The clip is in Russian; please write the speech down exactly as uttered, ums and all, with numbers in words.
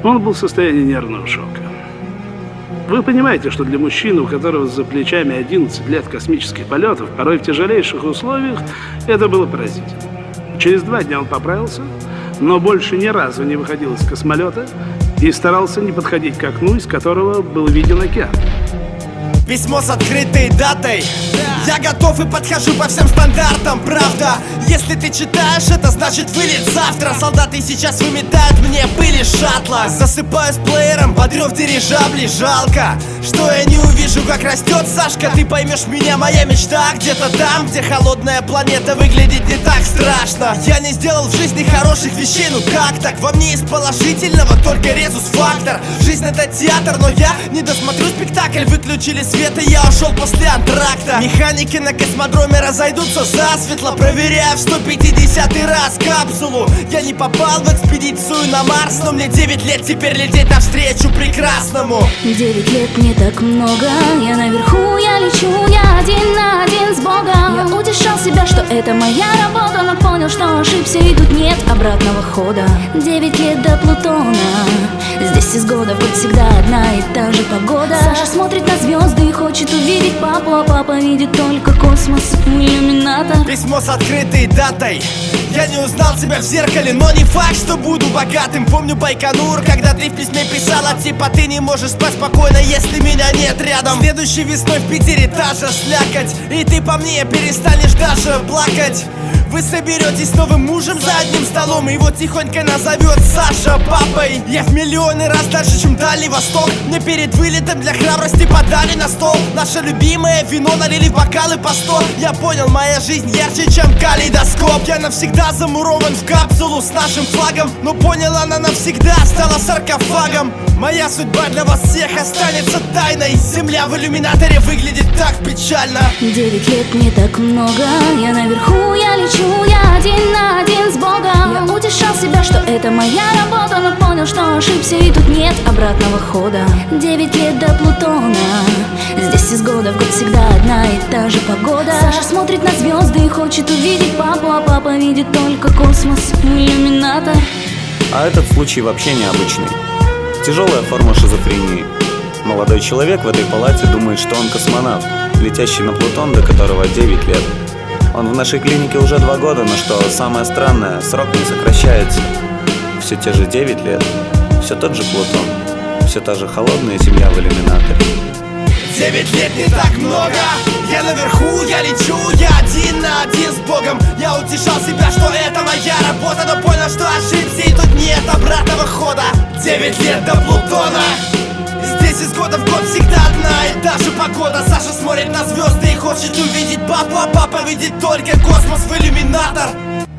Он был в состоянии нервного шока. Вы понимаете, что для мужчины, у которого за плечами одиннадцать лет космических полетов, порой в тяжелейших условиях, это было поразительно. Через два дня он поправился, но больше ни разу не выходил из космолета и старался не подходить к окну, из которого был виден океан. Письмо с открытой датой. Я готов и подхожу по всем стандартам, правда. Если ты читаешь, это значит вылет завтра. Солдаты сейчас выметают мне пыль из шаттла. Засыпаю с плеером, бодрю в дирижабле. Жалко, что я не увижу, как растет Сашка. Ты поймешь меня, моя мечта где-то там, где холодная планета выглядит не так страшно. Я не сделал в жизни хороших вещей, ну как так? Во мне из положительного только резус-фактор. Жизнь это театр, но я не досмотрю спектакль. Выключили свет и я ушел после антракта. Механики на космодроме разойдутся засветло. Проверяю в сто пятидесятый раз капсулу. Я не попал в экспедицию на Марс, но мне девять лет теперь лететь навстречу прекрасному. Девять лет не так много. Я наверху, я лечу, я один на один с Богом. Я утешал себя, что это моя работа, но понял, что ошибся и тут нет обратного хода. Девять лет до Плутона. Здесь из года в год всегда одна и та же погода. Саша смотрит на звезды и хочет увидеть папу, а папа видит только космос, иллюминатор. Письмо с открытой датой. Я не узнал себя в зеркале, но не факт, что буду богатым. Помню Байконур, когда ты в письме писала, типа ты не можешь спать спокойно, если меня нет рядом. Следующей весной в Питере та же слякоть, и ты по мне перестанешь даже плакать. Вы соберетесь с новым мужем за одним столом, и его тихонько назовет Саша папой. Я в миллионы раз дальше, чем Дальний Восток. Мне перед вылетом для храбрости подали на стол наше любимое вино, налили в бокалы по сто. Я понял, моя жизнь ярче, чем калейдоскоп. Я навсегда замурован в капсулу с нашим флагом, но понял, она навсегда стала саркофагом. Моя судьба для вас всех останется тайной. Земля в иллюминаторе выглядит так печально. Девять лет не так много. Я наверху, я лечу, я один на один с Богом. Я утешал себя, что это моя работа, но понял, что ошибся и тут нет обратного хода. Девять лет до Плутона. Здесь из года в год всегда одна и та же погода. Саша смотрит на звезды и хочет увидеть папу, а папа видит только космос, иллюминатор. А этот случай вообще необычный. Тяжелая форма шизофрении. Молодой человек в этой палате думает, что он космонавт, летящий на Плутон, до которого девять лет. Он в нашей клинике уже два года, но что самое странное, срок не сокращается. Все те же девять лет, все тот же Плутон, все та же холодная земля в иллюминаторе. Девять лет не так много. Я наверху, я лечу, я один на один с Богом. Я утешал себя, что это моя работа, но понял, что ошибся и тут нет обратного хода. Девять лет до Плутона. Здесь из года в год всегда одна и та же погода. Саша смотрит на звезды и хочет увидеть папу, а папа видит только космос в иллюминатор.